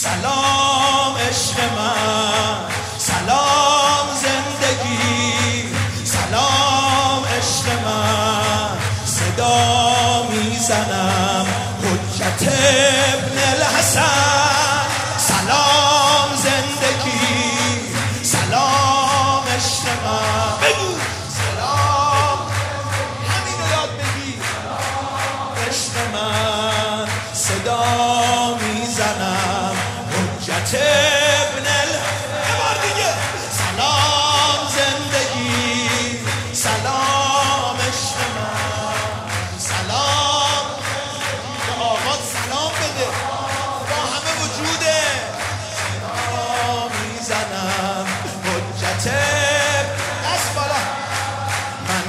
سلام عشق من، سلام زندگی، سلام عشق من. صدا میزنم حجت ابن الحسن، سلام زندگی، سلام عشق من. بگو سلام، همین رو یاد بگی. عشق من صدا میزنم حجت ابن یه بار دیگه. سلام زندگی، سلام عشق من، سلام. به آقا سلام بده با همه وجوده. صدا میزنم حجت دست بالا. من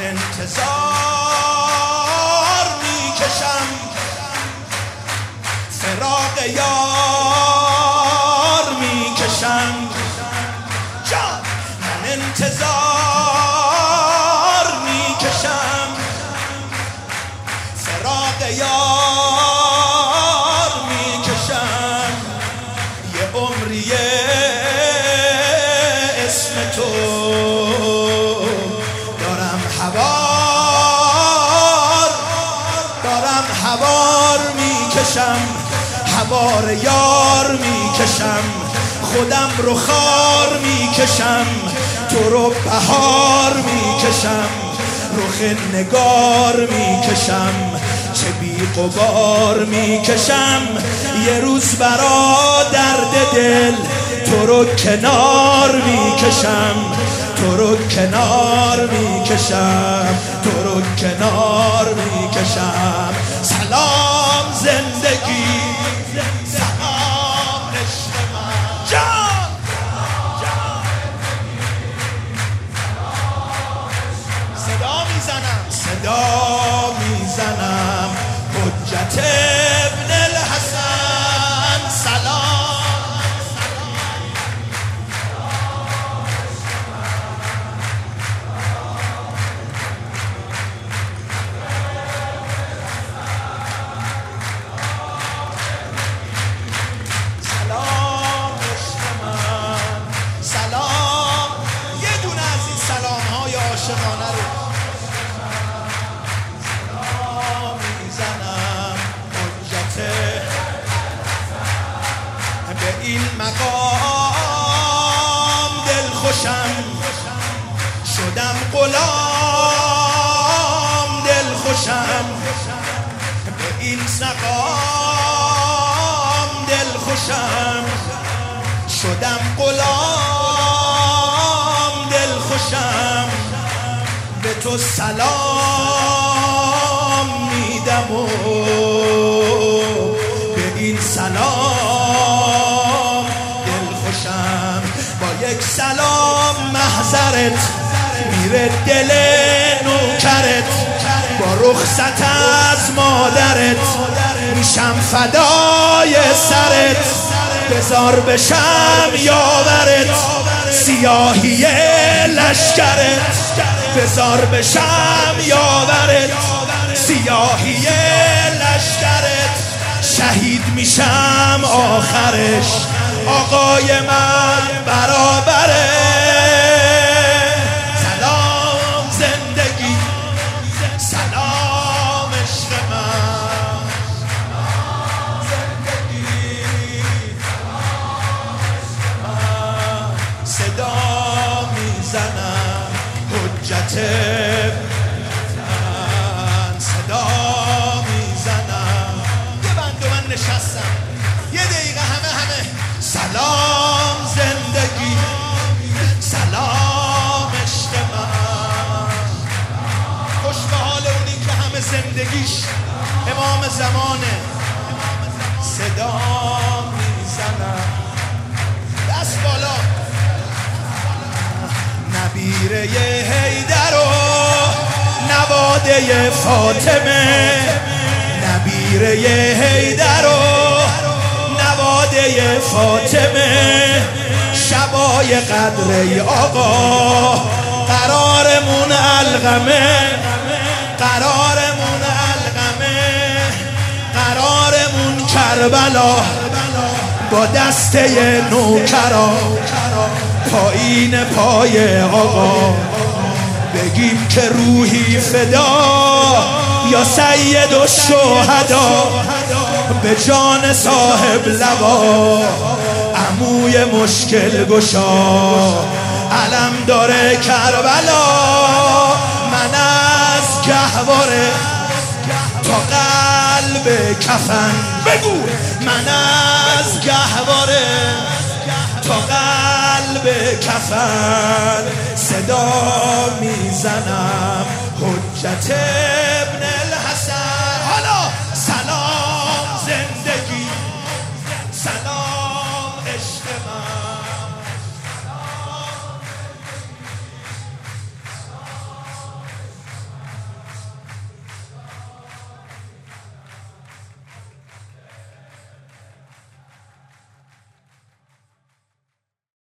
انتظار میکشم فراق یار میکشم جان. من انتظار میکشم فراق یار میکشم. یه عمریه اسم تو دارم حوار میکشم، حوار یار میکشم. خودم رو خار میکشم، تو رو بهار میکشم. رخ نگار میکشم، چه بی غبار میکشم. یه روز برا درد دل تو رو کنار میکشم، تو رو کنار میکشم، تو رو کنار میکشم. سلام زندگی، سلام عشق من جان. صدا میزنم حجت ابن الحسن، سلام. سلام عشق من، سلام. یه دونه از این سلام های عاشقانه رو سلام میزنم حجت. به این مقام دلخوشم شدم غلام، دلخوشم به این سقام، دلخوشم شدم غلام، دلخوشم. به تو سلام میدم و به این سلام دلخوشم. با یک سلام محضرت میره دل نوکرت، با رخصت از مادرت میشم فدای سرت. بزار بشم یاورت سیاهی لشکرت، بزار بشم یاورت سیاهی لشکرت. شهید میشم آخرش آقای من برابره. سلام زندگی، سلام عشق من، زندگی. صدا میزنم حجت من، صدا میزنم. یه بند و من نشستم یه دقیقه همه سلام زندگی، سلام عشق من. خوش به حال اونی که همه زندگیش امام زمانه. صدا میزنم دست بالا. نبیره حیدر و نواده فاطمه، نبیره حیدر و نواده فاطمه. شبای قدر ای آقا قرارمون القمه، قرارمون القمه، قرارمون کربلا. با دسته نوکرا پایین پای آقا بگیم که روحی فدا یا سید الشهدا به جان صاحب لوا عموی مشکل گشا علم داره کربلا. من از گهواره تا قلب کفن بگو، من از گهواره تا قلب کفن صدا میزنم حجت